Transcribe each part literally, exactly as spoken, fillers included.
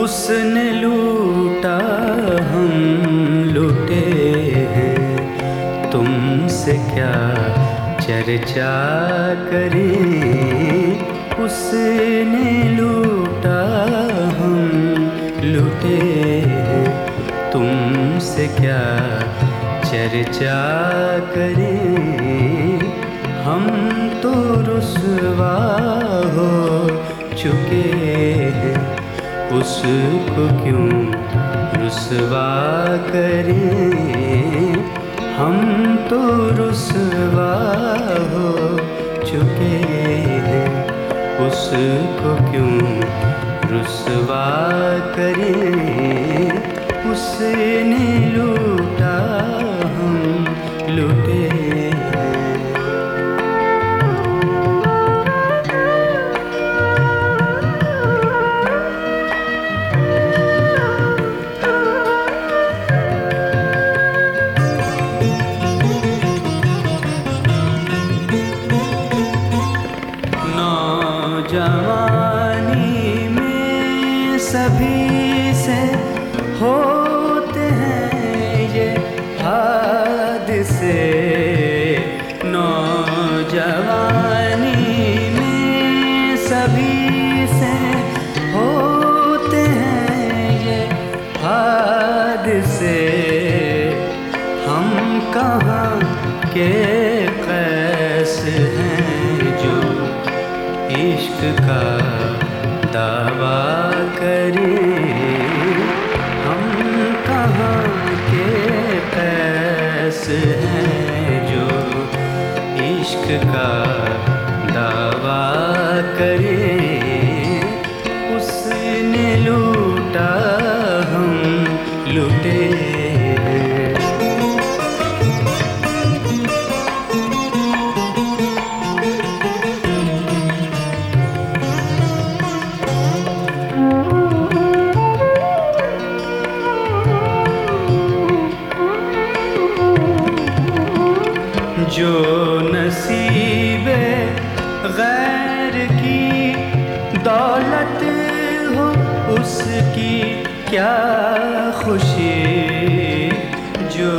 उसने लूटा हम लूटे हैं, तुमसे क्या चर्चा करें। उसने लूटा हम लूटे हैं, तुमसे क्या चर्चा करें। हम तो रुसवा हो चुके हैं, उसको क्यों रुसवा करें। हम तो रुसवा हो चुके हैं, उसको क्यों रुसवा करें। उसने लूटा हम लूटे हैं। जवानी में सभी से होते हैं ये हादसे। नौजवानी में सभी से होते हैं ये हादसे। हम कहाँ के कैस हैं जो इश्क का दावा करें। हम कहाँ के कैस हैं जो इश्क का दावा करें। उसने लूटा हम लूटे जो नसीबे गैर की दौलत हो उसकी क्या खुशी। जो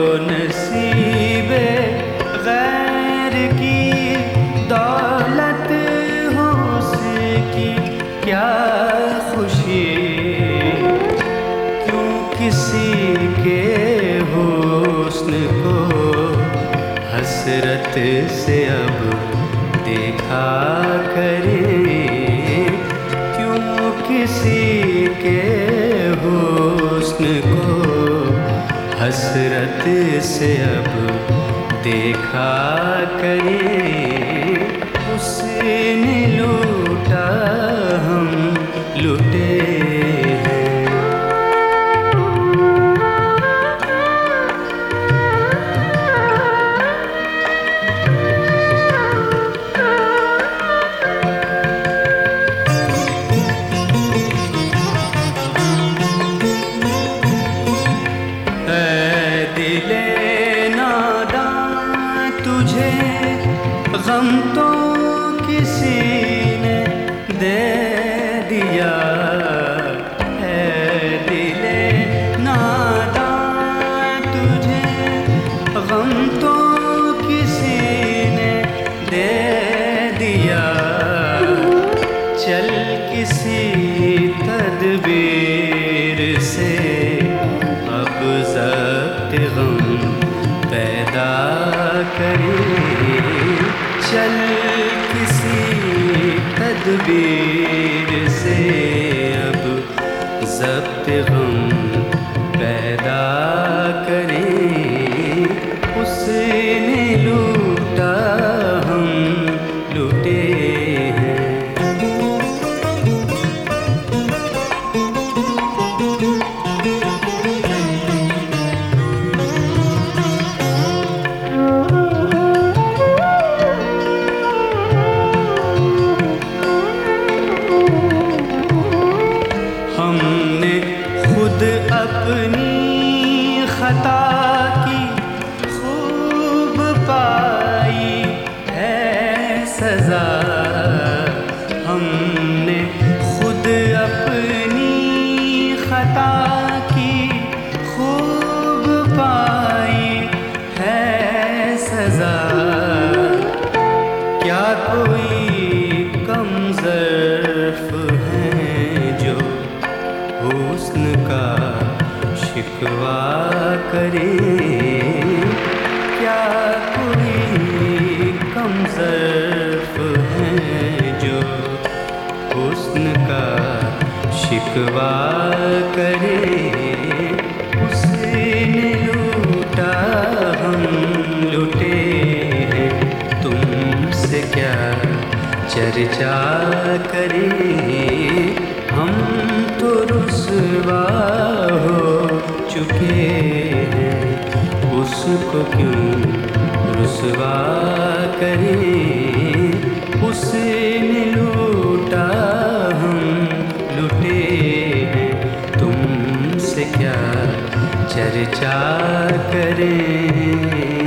नसीबे गैर की दौलत हो उसकी क्या खुशी। क्यों किसी के हुस्न को हसरत से अब देखा करें। क्यों किसी के हुस्न को हसरत से अब देखा करें। उसने लूटा हम लूटे हैं। तुझे गम तो किसी ने दे दिया है। दिले नादान तुझे गम तो किसी ने दे दिया। चल किसी तदबीर से अब ज़ब्त गम पैदा करें। चल किसी तदबीर से अब ज़ब्त गम पैदा करें। उसने लूटा हम लूटे हैं। हमने खुद शिकवा करें। क्या कोई कम ज़र्फ़ है जो हुस्न का शिकवा करे। उसने लूटा हम लूटे हैं, तुमसे क्या चर्चा करें। हम तो रुसवा हो चुके हैं, उसको क्यों रुसवा करें। उसने लूटा हम लूटे हैं, तुमसे क्या चर्चा करें।